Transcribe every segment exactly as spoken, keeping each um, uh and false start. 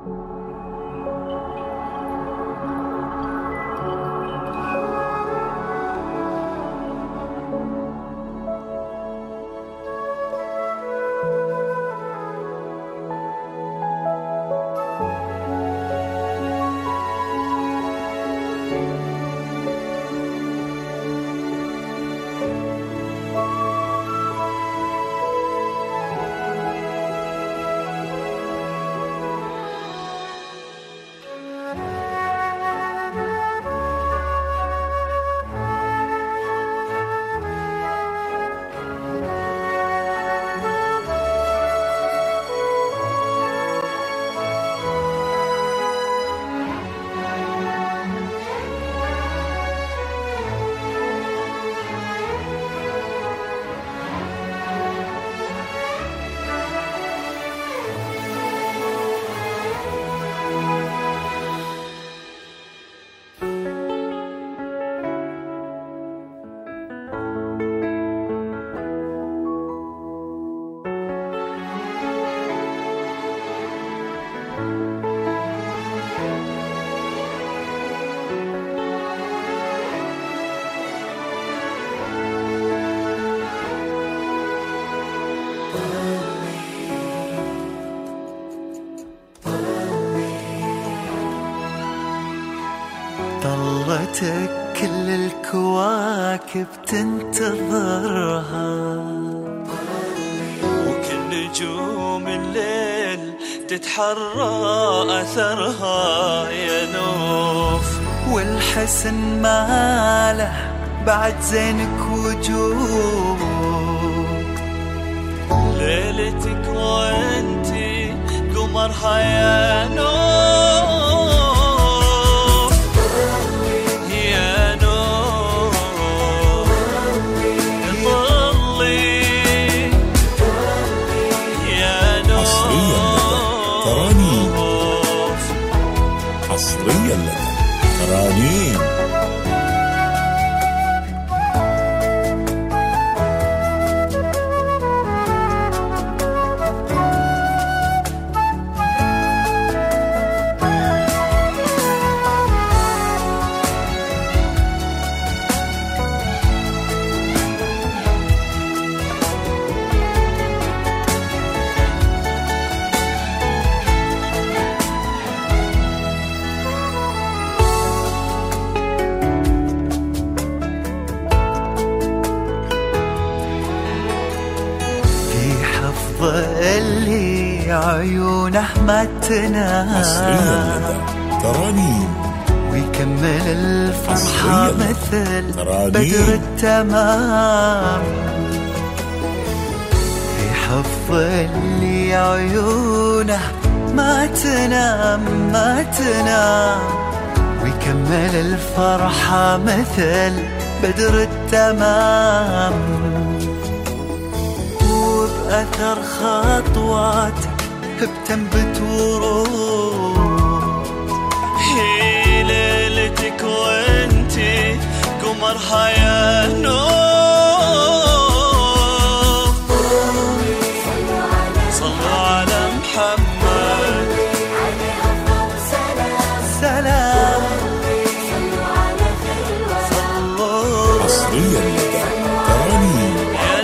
طلتك كل الكواكب تنتظرها، وكل نجوم الليل تتحرى أثرها يا نوف. والحسن ماله بعد زينك وجود، ليلتك وانتي قمرها يا نوف. حصريا لك ترانيم. اللي عيونه ما تنام، ترانيم. ويكمل الفرحة مثل بدر التمام. في حفظ اللي عيونه ما تنام ما تنام، ويكمل الفرحة مثل بدر التمام. أثر خطواتك بتنبت ورود، هي ليلتك وانتي قمرها يا نوف. صلوا على محمد عليه أفضل سلام سلام. صلوا على خير الورى. حصريا لك ترانيم.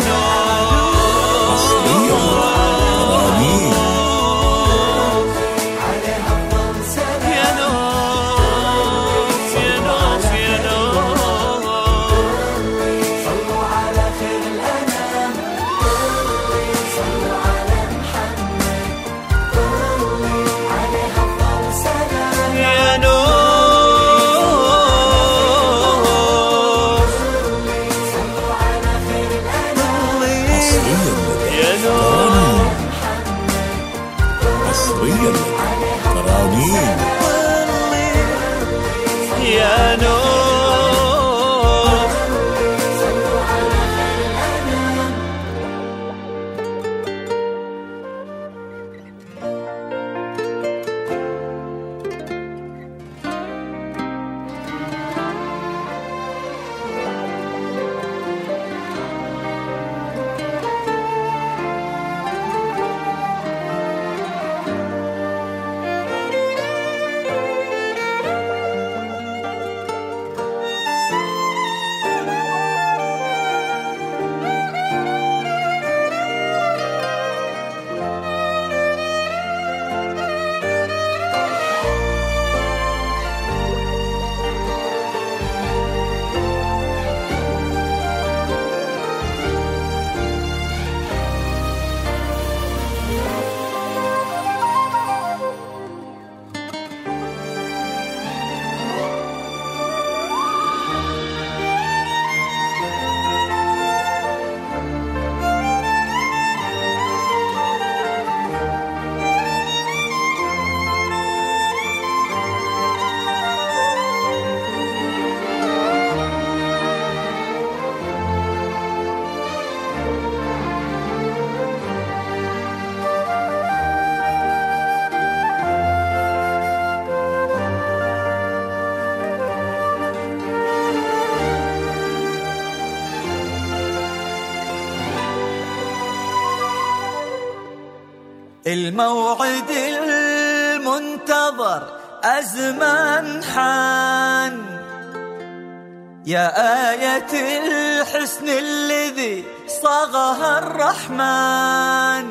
حصريا ترانيم يا نوف. الموعد المنتظر أزمان حان، يا آية الحسن الذي صاغها الرحمن،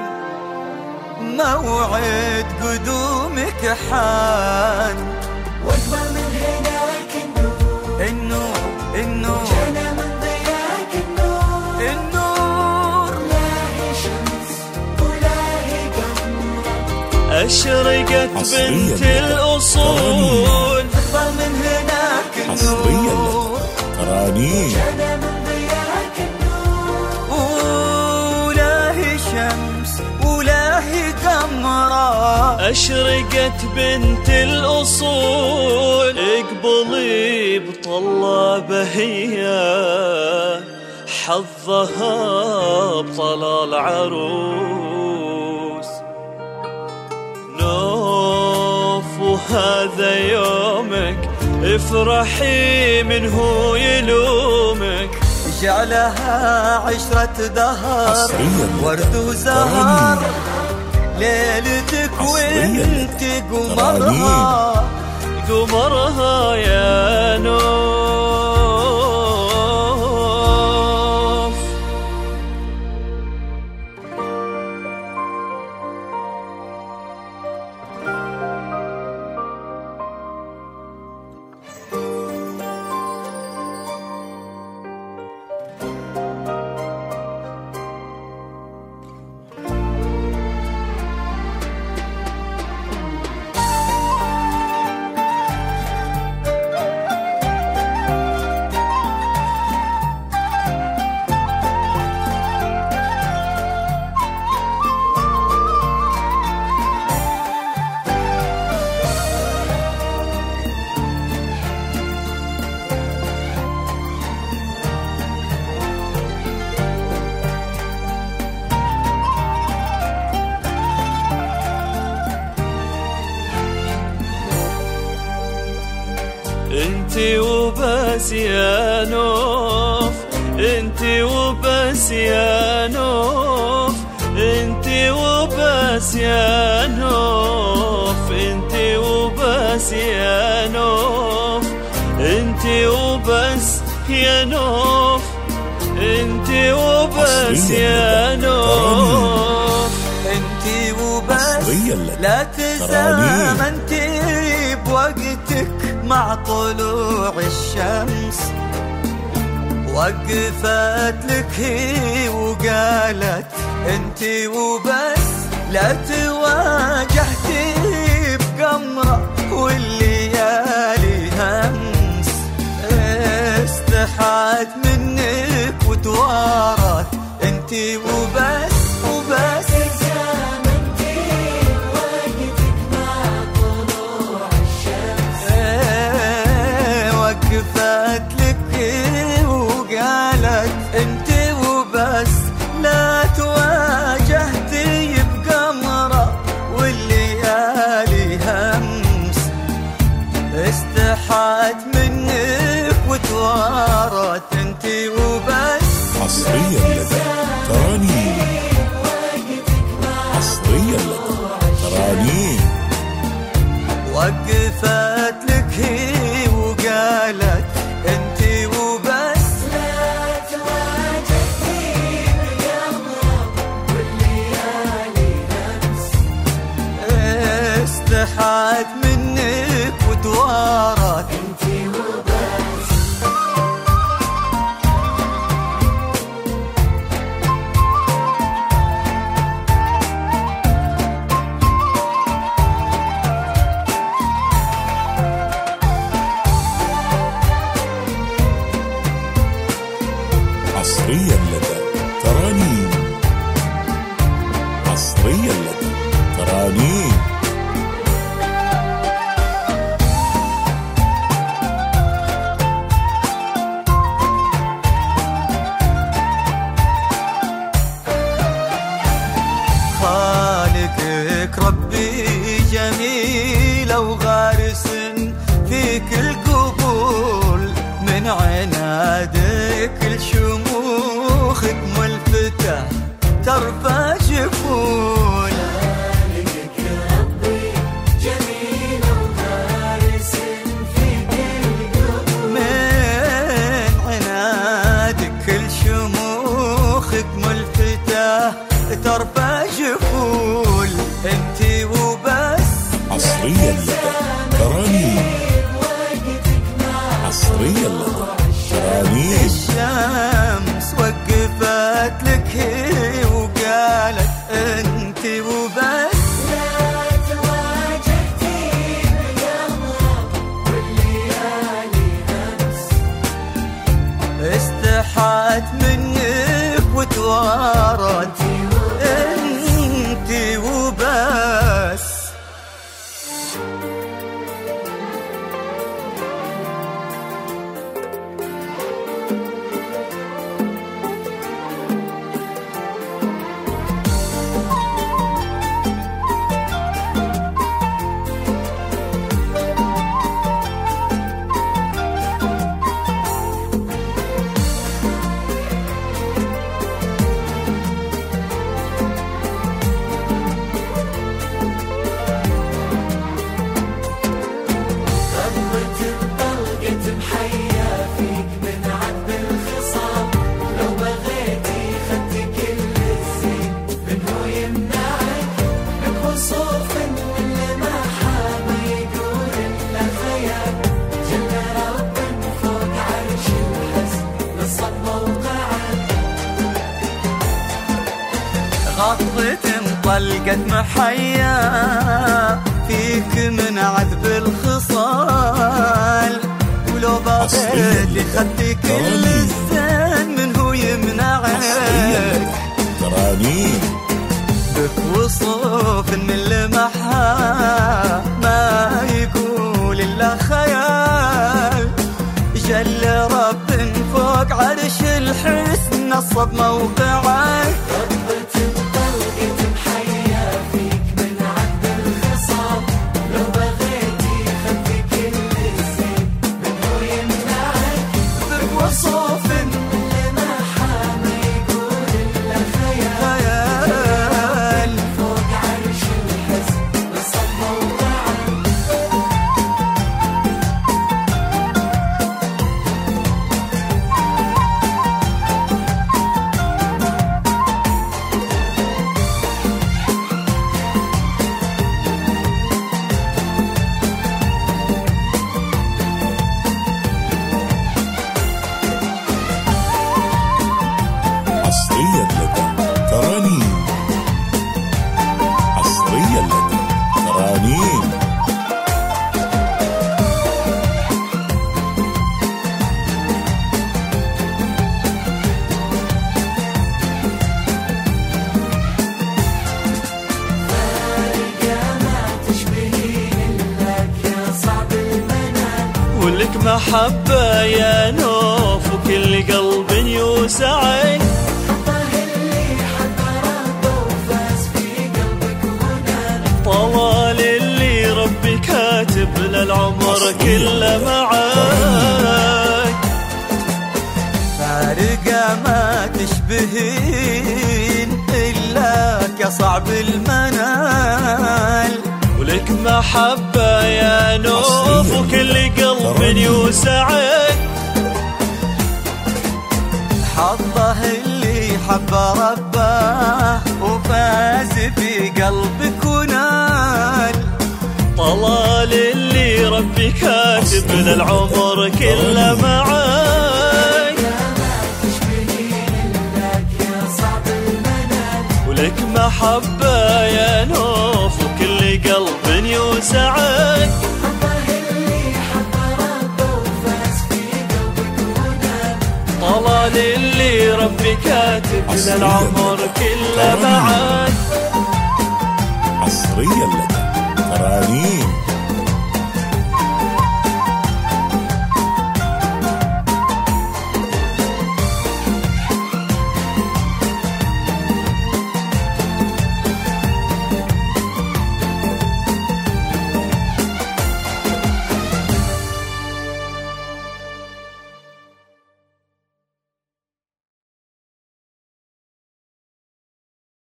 موعد قدومك حان. واجمل من هناك النور، النور النور جانا من ضياك النور، النور لا هي شمس ولا هي قمر، أشرقت حصرياً بنت لك الأصول، أكبر من هناك حصرياً النور، لك ترانيم. جانا من ضياك النور، ولا هي شمس ولا هي قمرة، أشرقت بنت الأصول، اقبلي بطلابة هي حظها بطلال عروس، نوف وهذا يومك افرحي من هو يلومك، جعلها عشرة دهر حصرياً لك ورد وزهر، ترانيم. ليلتك حصرياً وانت لك قمرها، قمرها يا نوف. انتي وبس يا نوف، انتي وبس يا نوف، انتي وبس يا نوف، انتي وبس يا نوف، انتي وبس يا نوف، انتي وبس يا نوف، انتي وبس حصرياً لك لا ترانيم. تزامنتي بوقتك مع طلوع الشمس، وقفت لك هي وقالت انتي وبس، لا تواجهتي بقمرة والليالي همس، استحت منك وتوارت انتي وبس وبس، زمنتي وقتك مع طلوع الشمس، وقفت لك وقالت انتي وبس، لا تواجهتي بقمرة والليالي همس، استحت منك وتوارت انتي وبس. حصرياً لك ترانيم. حصرياً لك ترانيم. وقفت لك هي وقالت انتي وبس، لا تواجهتي بقمرة والليالي همس، استحت منك وتوارت انتي وبس. حصرياً لك ترانيم. حصرياً لك ترانيم. خالقك ربي جميلة وغارس فيك القبول، من عنادك الشموخك ملفتة ترفع جفون، غطت انطلقت محيا فيك من عذب الخصال، ولو بغيت خدك كل الزين من هو يمنعك. ترانيم بك وصوف من المحا ما يقول الا خيال، جل رب فوق عرش الحسن نصب موقعك. حصريا لدى ترانيم، حصريا لدى ترانيم. ولك محبة يا نوف وكل قلب يوسعك، طوال اللي ربي كاتب للعمر كله معاك. فارقة ما تشبهين إلاك يا صعب المنال، ولك محبة يا نوف وكل قلب يوسعك، حظه اللي حب ربه وفاز في قلبك ونال، طلال اللي ربي كاتب للعمر كله معاك. ولك محبة يا نوف وكل قلب يوسعك، طلال اللي ربي كاتب للعمر كله معاك. حصريا لدى ترانيم.